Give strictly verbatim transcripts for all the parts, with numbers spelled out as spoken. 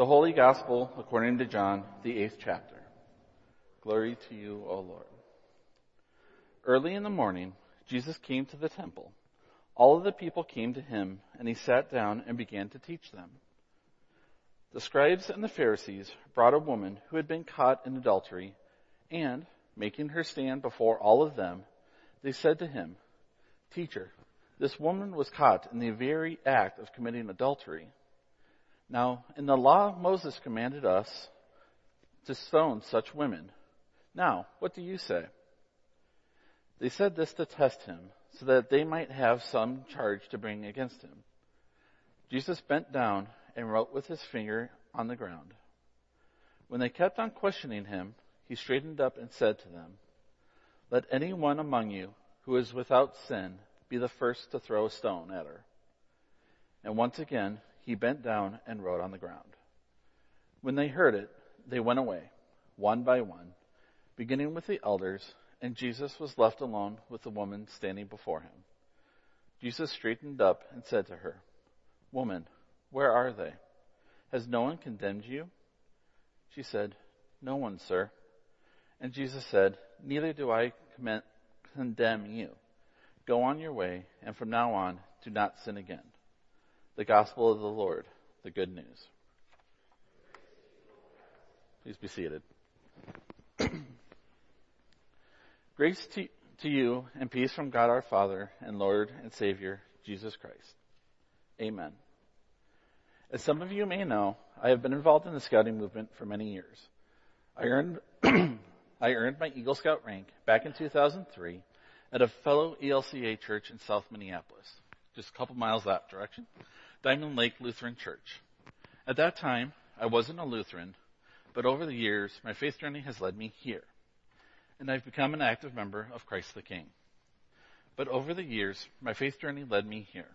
Holy Gospel according to John, the eighth chapter. Glory to you, O Lord. Early in the morning, Jesus came to the temple. All of the people came to him, and he sat down and began to teach them. The scribes and the Pharisees brought a woman who had been caught in adultery, and, making her stand before all of them, they said to him, "Teacher, this woman was caught in the very act of committing adultery. Now, in the law, Moses commanded us to stone such women. Now, what do you say?" They said this to test him, so that they might have some charge to bring against him. Jesus bent down and wrote with his finger on the ground. When they kept on questioning him, he straightened up and said to them, "Let anyone among you who is without sin be the first to throw a stone at her." And once again, he bent down and wrote on the ground. When they heard it, they went away, one by one, beginning with the elders, and Jesus was left alone with the woman standing before him. Jesus straightened up and said to her, "Woman, where are they? Has no one condemned you?" She said, "No one, sir." And Jesus said, "Neither do I condemn you. Go on your way, and from now on, do not sin again." The gospel of the Lord, the good news. Please be seated. Grace to, to you and peace from God our Father and Lord and Savior, Jesus Christ. Amen. As some of you may know, I have been involved in the scouting movement for many years. I earned I earned my Eagle Scout rank back in two thousand three at a fellow E L C A church in South Minneapolis, just a couple miles that direction, Diamond Lake Lutheran Church. At that time, I wasn't a Lutheran, but over the years, my faith journey has led me here, and I've become an active member of Christ the King. But over the years, my faith journey led me here.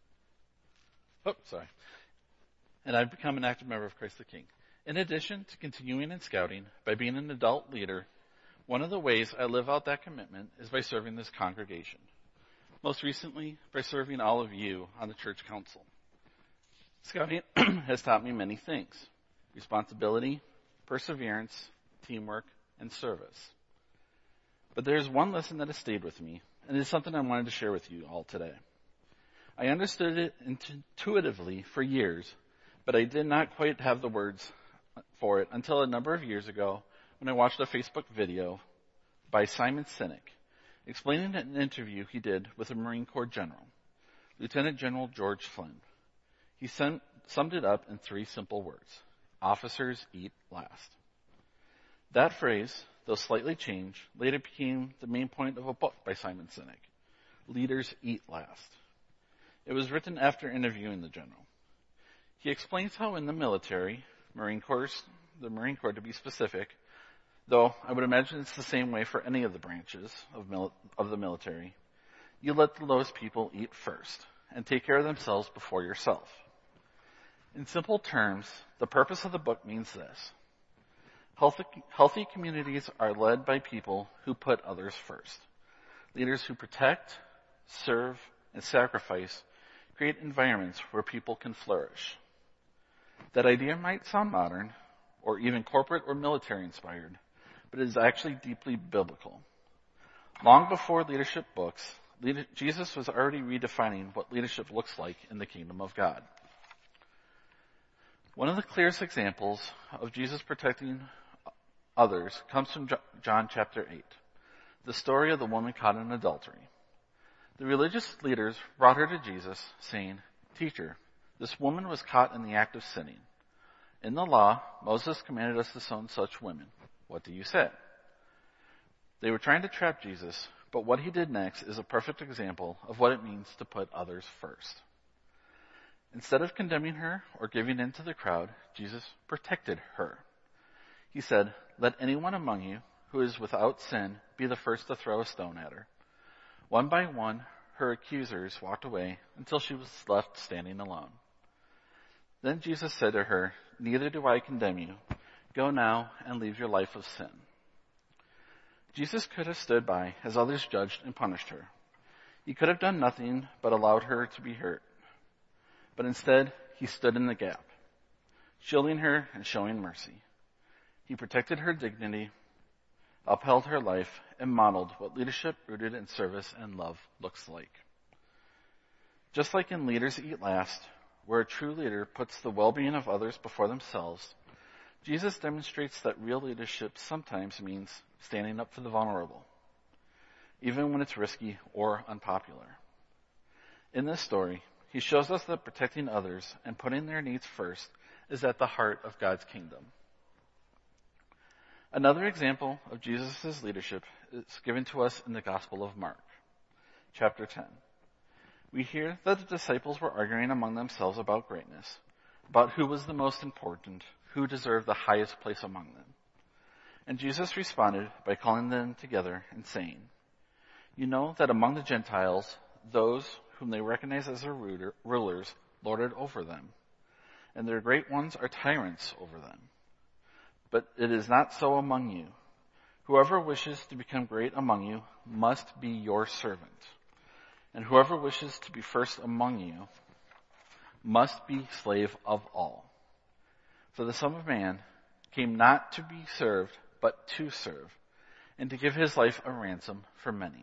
Oh, sorry. And I've become an active member of Christ the King. In addition to continuing in scouting by being an adult leader, one of the ways I live out that commitment is by serving this congregation. Most recently, by serving all of you on the church council. Scouting has taught me many things: responsibility, perseverance, teamwork, and service. But there's one lesson that has stayed with me, and it is something I wanted to share with you all today. I understood it intuitively for years, but I did not quite have the words for it until a number of years ago when I watched a Facebook video by Simon Sinek explaining an interview he did with a Marine Corps general, Lieutenant General George Flynn. He sum- summed it up in three simple words: officers eat last. That phrase, though slightly changed, later became the main point of a book by Simon Sinek, Leaders Eat Last. It was written after interviewing the general. He explains how in the military, Marine Corps, the Marine Corps to be specific, though I would imagine it's the same way for any of the branches of, mil- of the military, you let the lowest people eat first and take care of themselves before yourself. In simple terms, the purpose of the book means this: Healthy, healthy communities are led by people who put others first. Leaders who protect, serve, and sacrifice create environments where people can flourish. That idea might sound modern, or even corporate or military inspired, but it is actually deeply biblical. Long before leadership books, leader, Jesus was already redefining what leadership looks like in the kingdom of God. One of the clearest examples of Jesus protecting others comes from John chapter eight, the story of the woman caught in adultery. The religious leaders brought her to Jesus, saying, "Teacher, this woman was caught in the act of sinning. In the law, Moses commanded us to stone such women. What do you say?" They were trying to trap Jesus, but what he did next is a perfect example of what it means to put others first. Instead of condemning her or giving in to the crowd, Jesus protected her. He said, "Let anyone among you who is without sin be the first to throw a stone at her." One by one, her accusers walked away until she was left standing alone. Then Jesus said to her, "Neither do I condemn you. Go now and leave your life of sin." Jesus could have stood by as others judged and punished her. He could have done nothing but allowed her to be hurt. But instead, he stood in the gap. shielding her and showing mercy. He protected her dignity, upheld her life, and modeled what leadership rooted in service and love looks like. Just like in Leaders Eat Last, where a true leader puts the well-being of others before themselves, Jesus demonstrates that real leadership sometimes means standing up for the vulnerable, even when it's risky or unpopular. In this story, he shows us that protecting others and putting their needs first is at the heart of God's kingdom. Another example of Jesus' leadership is given to us in the Gospel of Mark, chapter ten. We hear that the disciples were arguing among themselves about greatness, about who was the most important, who deserved the highest place among them. And Jesus responded by calling them together and saying, "You know that among the Gentiles, those whom they recognize as their rulers lord it over them, and their great ones are tyrants over them. But it is not so among you. Whoever wishes to become great among you must be your servant. And whoever wishes to be first among you must be slave of all. For the Son of Man came not to be served, but to serve, and to give his life a ransom for many."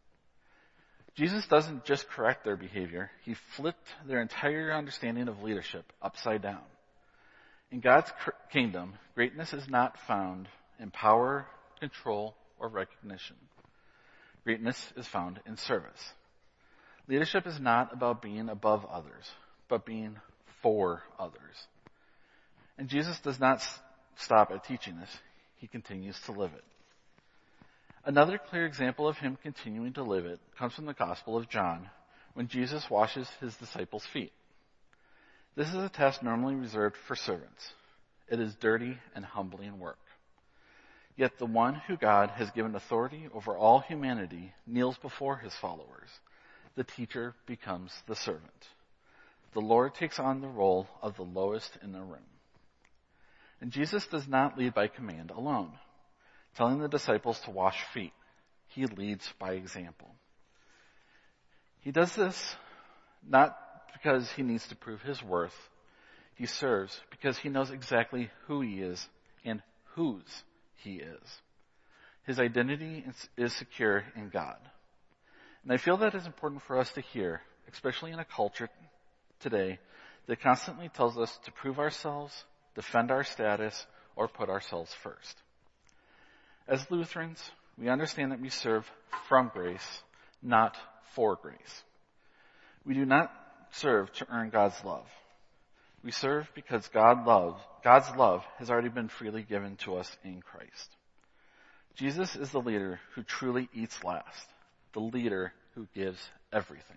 Jesus doesn't just correct their behavior, he flipped their entire understanding of leadership upside down. In God's kingdom, greatness is not found in power, control, or recognition. Greatness is found in service. Leadership is not about being above others, but being for others. And Jesus does not s- stop at teaching this. He continues to live it. Another clear example of him continuing to live it comes from the Gospel of John, when Jesus washes his disciples' feet. This is a task normally reserved for servants. It is dirty and humbling work. Yet the one who God has given authority over all humanity kneels before his followers. The teacher becomes the servant. The Lord takes on the role of the lowest in the room. And Jesus does not lead by command alone, telling the disciples to wash feet. He leads by example. He does this not because he needs to prove his worth. He serves because he knows exactly who he is and whose he is. His identity is secure in God. And I feel that is important for us to hear, especially in a culture today that constantly tells us to prove ourselves, defend our status, or put ourselves first. As Lutherans, we understand that we serve from grace, not for grace. We do not serve to earn God's love. We serve because God loves, God's love has already been freely given to us in Christ. Jesus is the leader who truly eats last, the leader who gives everything.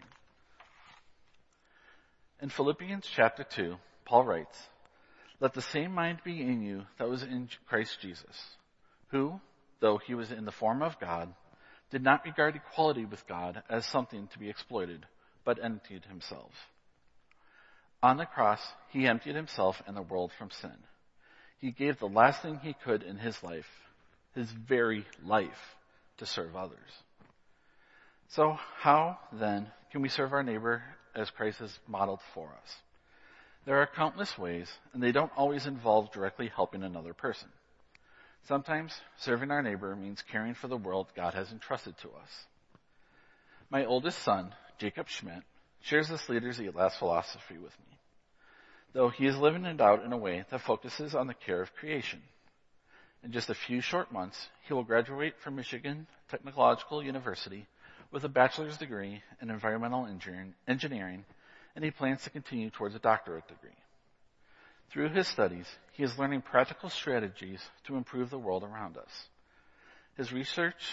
In Philippians chapter two, Paul writes, "Let the same mind be in you that was in Christ Jesus, who, though he was in the form of God, did not regard equality with God as something to be exploited, but emptied himself. On the cross, he emptied himself and the world from sin. He gave the last thing he could in his life, his very life, to serve others." So how, then, can we serve our neighbor as Christ has modeled for us? There are countless ways, and they don't always involve directly helping another person. Sometimes serving our neighbor means caring for the world God has entrusted to us. My oldest son, Jacob Schmidt, shares this Leaders Eat Last philosophy with me, though he is living it out in a way that focuses on the care of creation. In just a few short months, he will graduate from Michigan Technological University with a bachelor's degree in environmental engineering, and he plans to continue towards a doctorate degree. Through his studies, he is learning practical strategies to improve the world around us. His research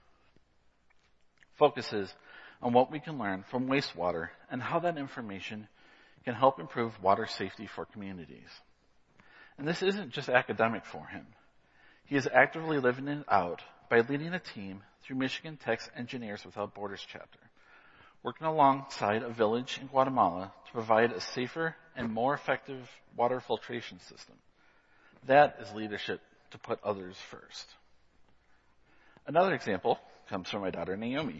focuses on what we can learn from wastewater and how that information can help improve water safety for communities. And this isn't just academic for him. He is actively living it out by leading a team through Michigan Tech's Engineers Without Borders chapter, working alongside a village in Guatemala to provide a safer and more effective water filtration system. That is leadership to put others first. Another example comes from my daughter Naomi.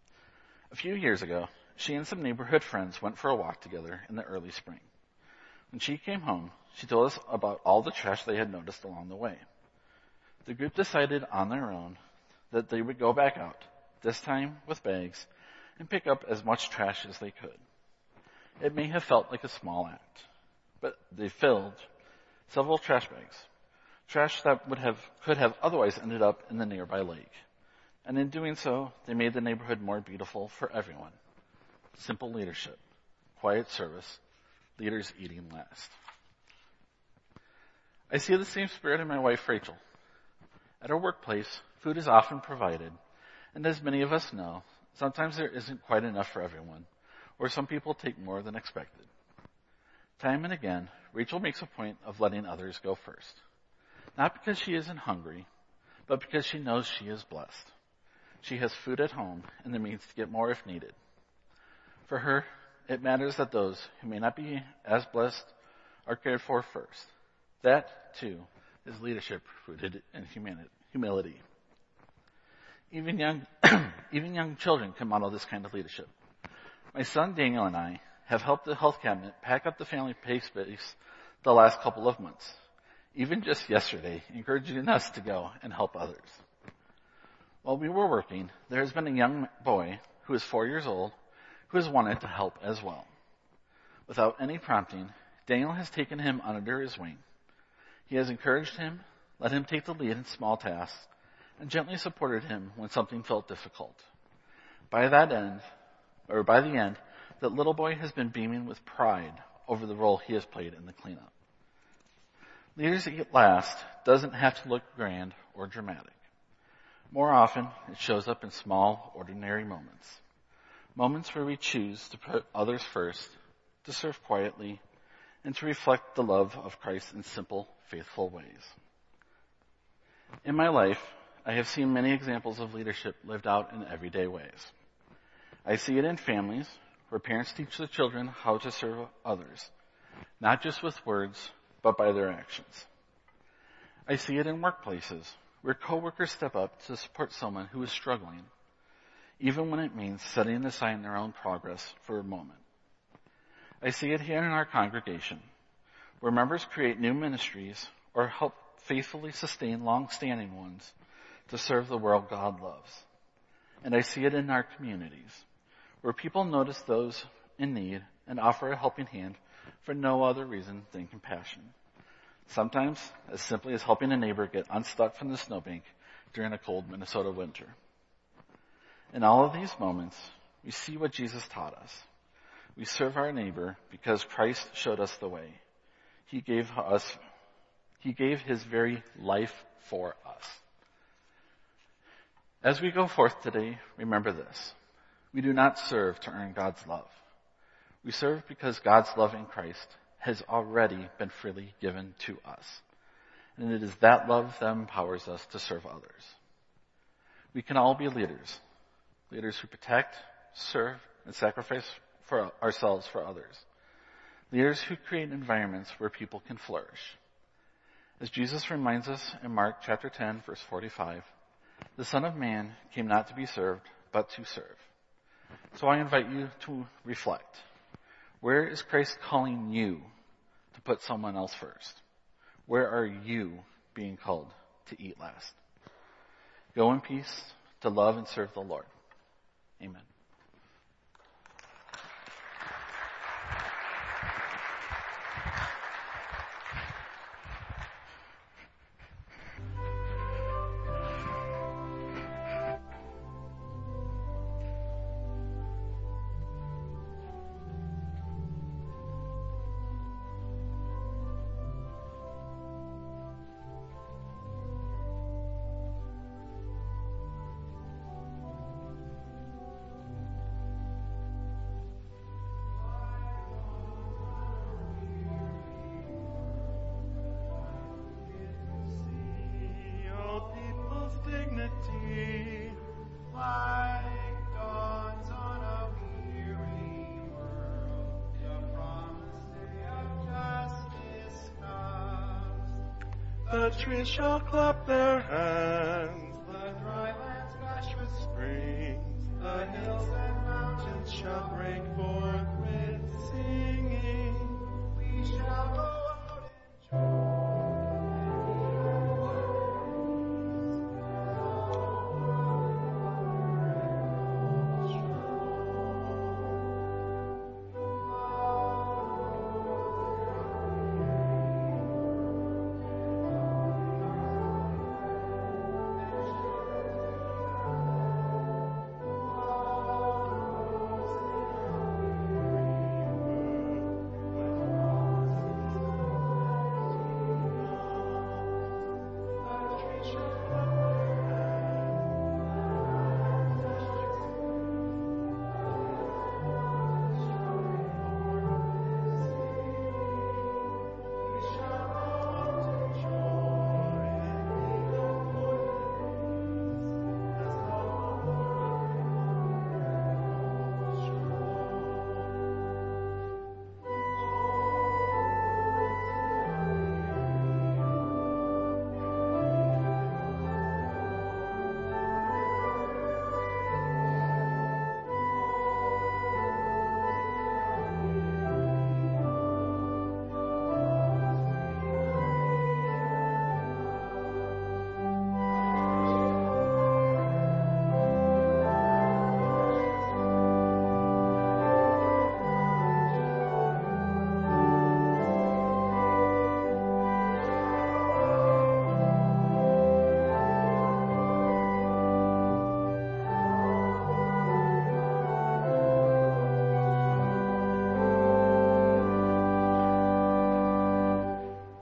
A few years ago, she and some neighborhood friends went for a walk together in the early spring. When she came home, she told us about all the trash they had noticed along the way. The group decided on their own that they would go back out, this time with bags, and pick up as much trash as they could. It may have felt like a small act, but they filled several trash bags, trash that would have could have otherwise ended up in the nearby lake. And in doing so, they made the neighborhood more beautiful for everyone. Simple leadership, quiet service, leaders eating last. I see the same spirit in my wife, Rachel. At our workplace, food is often provided, and as many of us know, sometimes there isn't quite enough for everyone, or some people take more than expected. Time and again, Rachel makes a point of letting others go first. Not because she isn't hungry, but because she knows she is blessed. She has food at home and the means to get more if needed. For her, it matters that those who may not be as blessed are cared for first. That, too, is leadership rooted in humility. Even young, even young children can model this kind of leadership. My son Daniel and I have helped the health cabinet pack up the family pay space the last couple of months. Even just yesterday, encouraging us to go and help others. While we were working, there has been a young boy who is four years old who has wanted to help as well. Without any prompting, Daniel has taken him under his wing. He has encouraged him, let him take the lead in small tasks, and gently supported him when something felt difficult. By that end, or by the end, that little boy has been beaming with pride over the role he has played in the cleanup. Leaders Eat Last doesn't have to look grand or dramatic. More often, it shows up in small, ordinary moments. Moments where we choose to put others first, to serve quietly, and to reflect the love of Christ in simple, faithful ways. In my life, I have seen many examples of leadership lived out in everyday ways. I see it in families where parents teach their children how to serve others, not just with words, but by their actions. I see it in workplaces where coworkers step up to support someone who is struggling, even when it means setting aside their own progress for a moment. I see it here in our congregation, where members create new ministries or help faithfully sustain long-standing ones to serve the world God loves. And I see it in our communities, where people notice those in need and offer a helping hand for no other reason than compassion. Sometimes as simply as helping a neighbor get unstuck from the snowbank during a cold Minnesota winter. In all of these moments, we see what Jesus taught us. We serve our neighbor because Christ showed us the way. He gave us, He gave His very life for us. As we go forth today, remember this. We do not serve to earn God's love. We serve because God's love in Christ has already been freely given to us. And it is that love that empowers us to serve others. We can all be leaders. Leaders who protect, serve, and sacrifice for ourselves for others. Leaders who create environments where people can flourish. As Jesus reminds us in Mark chapter ten, verse forty-five, the Son of Man came not to be served, but to serve. So I invite you to reflect. Where is Christ calling you to put someone else first? Where are you being called to eat last? Go in peace to love and serve the Lord. Amen. The trees shall clap their hands, the dry lands gush with springs, the hills and mountains shall break